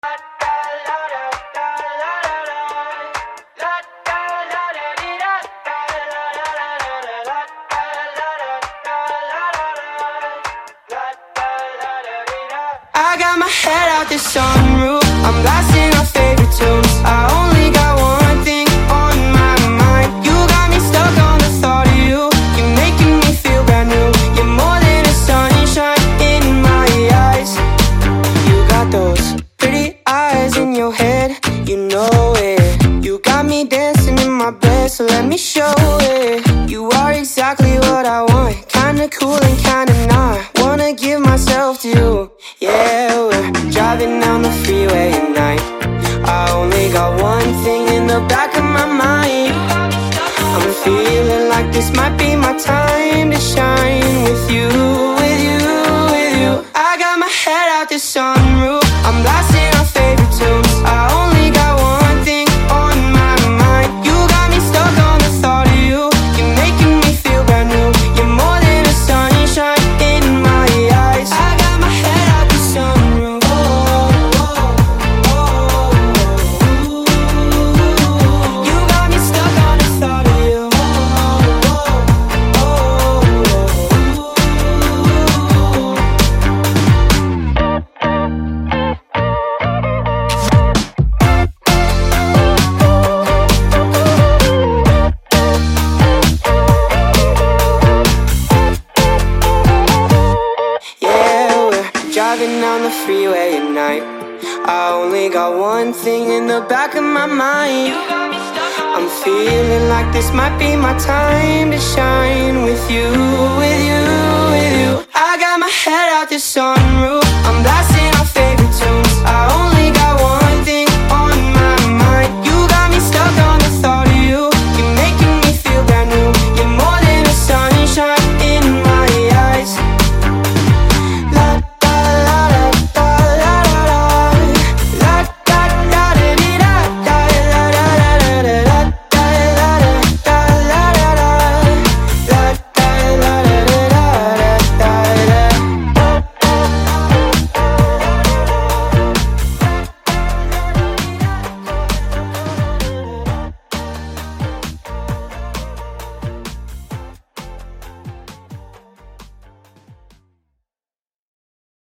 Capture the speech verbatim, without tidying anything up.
I got my head out the sunroof, I'm blasting our favorite tunes. I only got one thing on my mind. You got me stuck on the thought of you. You're making me feel brand new. You're more than a sunshine in my eyes. You got those pretty eyes in your head, you know it. You got me dancing in my bed, so let me show it. You are exactly what I want, kinda cool and kinda not. Wanna give myself to you. Yeah, we're driving down the freeway at night. I only got one thing in the back of my mind. I'm feeling like this might be my time to shine with you, with you, with you. I got my head out the sunroof, I'm blasting our favorite tunes. I only got one thing on my mind. You got me stuck on the thought of you. You're making me feel brand new. You're more than a sunshine in my eyes. I got my head out the sunroof. Oh, oh, oh, oh. You got me stuck on the thought of you. Oh, oh, yeah, we're driving down the freeway at night. I only got one thing in the back of my mind. I'm feeling like this might be my time to shine with you, with you, with you. I got my head out the sunroof, I'm blasting our favorite tunes. I only